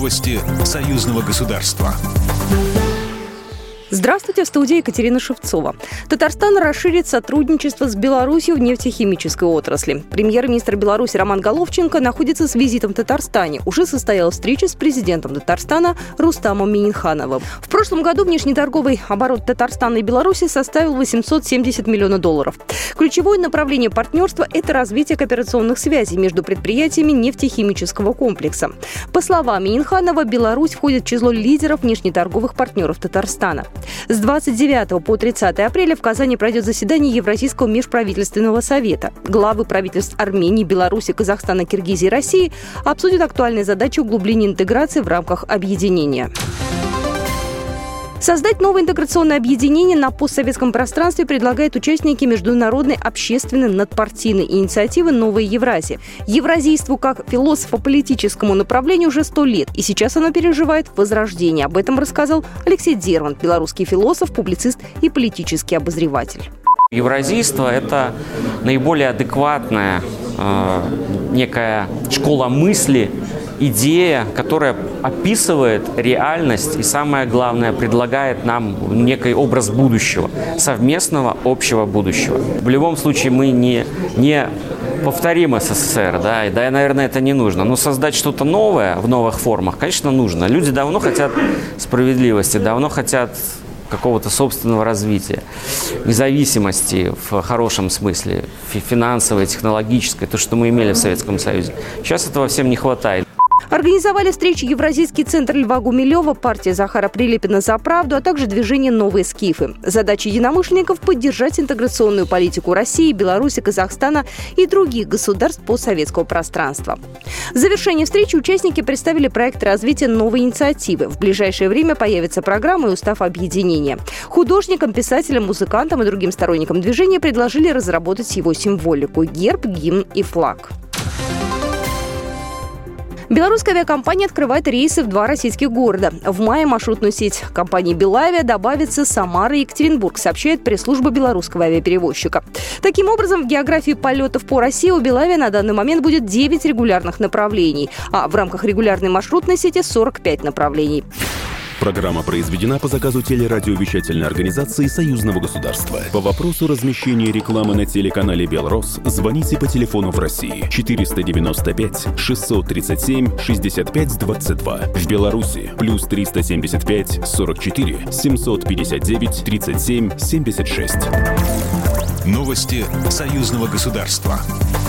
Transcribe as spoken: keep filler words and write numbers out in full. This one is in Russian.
Новости союзного государства. Здравствуйте, в студии Екатерина Шевцова. Татарстан расширит сотрудничество с Беларусью в нефтехимической отрасли. Премьер-министр Беларуси Роман Головченко находится с визитом в Татарстане. Уже состоялась встреча с президентом Татарстана Рустамом Миннихановым. В прошлом году внешнеторговый оборот Татарстана и Беларуси составил восемьсот семьдесят миллионов долларов. Ключевое направление партнерства – это развитие кооперационных связей между предприятиями нефтехимического комплекса. По словам Минниханова, Беларусь входит в число лидеров внешнеторговых партнеров Татарстана. С двадцать девятого по тридцатое апреля в Казани пройдет заседание Евразийского межправительственного совета. Главы правительств Армении, Беларуси, Казахстана, Киргизии и России обсудят актуальные задачи углубления интеграции в рамках объединения. Создать новое интеграционное объединение на постсоветском пространстве предлагают участники международной общественной надпартийной инициативы «Новая Евразия». Евразийству как философо-политическому направлению уже сто лет, и сейчас оно переживает возрождение. Об этом рассказал Алексей Дерман, белорусский философ, публицист и политический обозреватель. Евразийство – это наиболее адекватная э, некая школа мысли, идея, которая описывает реальность и, самое главное, предлагает нам некий образ будущего, совместного общего будущего. В любом случае мы не, не повторим СССР, да, и, да, наверное, это не нужно. Но создать что-то новое в новых формах, конечно, нужно. Люди давно хотят справедливости, давно хотят какого-то собственного развития, независимости в хорошем смысле, финансовой, технологической, то, что мы имели в Советском Союзе. Сейчас этого всем не хватает. Организовали встречу Евразийский центр Льва Гумилева, партия Захара Прилепина «За правду», а также движение «Новые скифы». Задача единомышленников – поддержать интеграционную политику России, Беларуси, Казахстана и других государств постсоветского пространства. В завершении встречи участники представили проект развития новой инициативы. В ближайшее время появится программа и устав объединения. Художникам, писателям, музыкантам и другим сторонникам движения предложили разработать его символику – герб, гимн и флаг. Белорусская авиакомпания открывает рейсы в два российских города. В мае маршрутную сеть компании «Белавиа» добавится Самара и Екатеринбург, сообщает пресс-служба белорусского авиаперевозчика. Таким образом, в географии полетов по России у «Белавиа» на данный момент будет девять регулярных направлений, а в рамках регулярной маршрутной сети сорок пять направлений. Программа произведена по заказу телерадиовещательной организации Союзного государства. По вопросу размещения рекламы на телеканале «Белрос» звоните по телефону в России четыреста девяносто пять шестьсот тридцать семь шестьдесят пять двадцать два. В Беларуси плюс триста семьдесят пять сорок четыре семьсот пятьдесят девять тридцать семь семьдесят шесть. Новости союзного государства.